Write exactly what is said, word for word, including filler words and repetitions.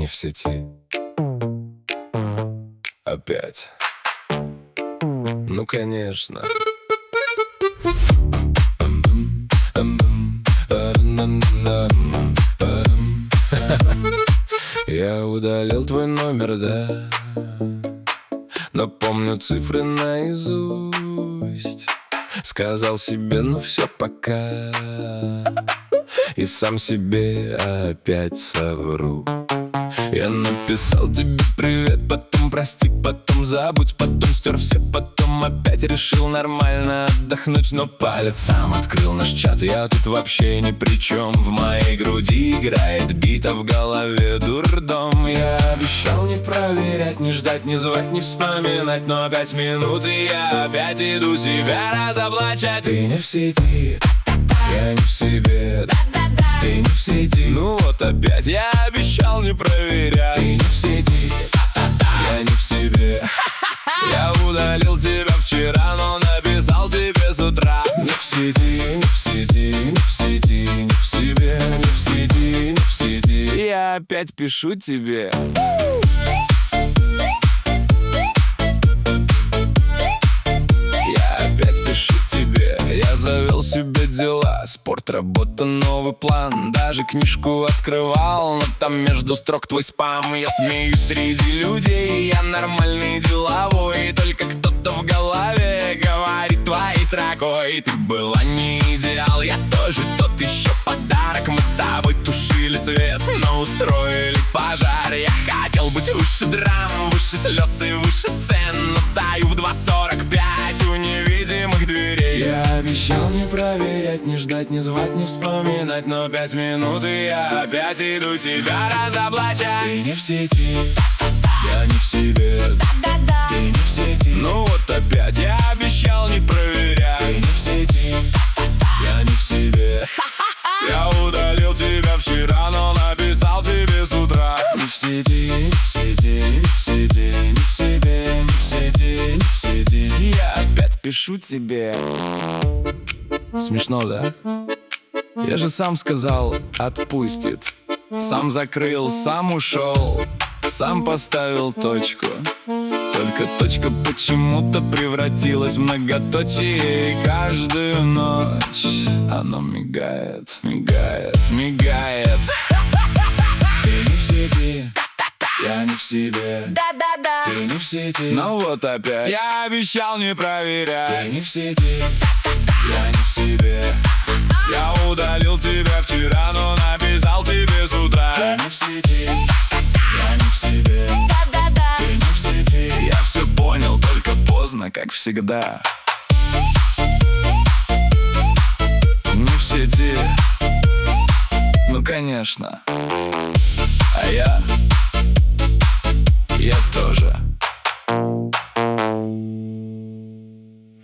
не в сети. Опять. Ну, конечно. Я удалил твой номер, да, но помню цифры наизусть. Сказал себе, ну все, пока, и сам себе опять совру. Я написал тебе привет, потом прости, потом забудь, потом стер все, потом опять решил нормально отдохнуть. Но палец сам открыл наш чат, я тут вообще ни при чем. В моей груди играет бит, а в голове дурдом. Я обещал не проверять, не ждать, не звать, не вспоминать, но пять минут и я опять иду себя разоблачать. Ты не в сети, я не в себе. Ты не в сети, ну вот опять. Я обещал не проверять. Ты не в сети, я не в себе. Я удалил тебя вчера, но написал тебе с утра. Не в сети, не в сети, не в сети, не в себе. Не в сети, не в сети. Я опять пишу тебе. Я завел себе дела, спорт, работа, новый план. Даже книжку открывал, но там между строк твой спам. Я смеюсь среди людей, я нормальный деловой. Только кто-то в голове говорит твоей строкой: ты была не идеал, я тоже тот еще подарок. Мы с тобой тушили свет, но устроили пожар. Я хотел быть выше драм, выше слез и выше сцен, но стою в два сорок пять у невидимых дверей. Я обещал не проверять, не ждать, не звать, не вспоминать, но пять минут и я опять иду себя разоблачать. Ты не в сети, я не в себе. Ты не в сети, ну вот опять. Я обещал не проверять. Ты не в сети, я не в себе. Я удалил тебя вчера, но написал тебе с утра. Не в сети, не в сети, не в сети, не в себе. Не в сети, не в сети. Я опять пишу тебе. Смешно, да? Я же сам сказал, отпустит. Сам закрыл, сам ушел, сам поставил точку. Только точка почему-то превратилась в многоточие. И каждую ночь оно мигает, мигает, мигает. Ты не в сети, я не в себе. Да-да-да. Ты не в сети, ну вот опять. Я обещал не проверять. Ты не в сети, я не в себе. Я удалил тебя вчера, но написал тебе с утра. Ты не в сети, я не в себе. Да-да-да. Ты не в сети, я все понял, только поздно, как всегда. Не в сети, ну конечно. А я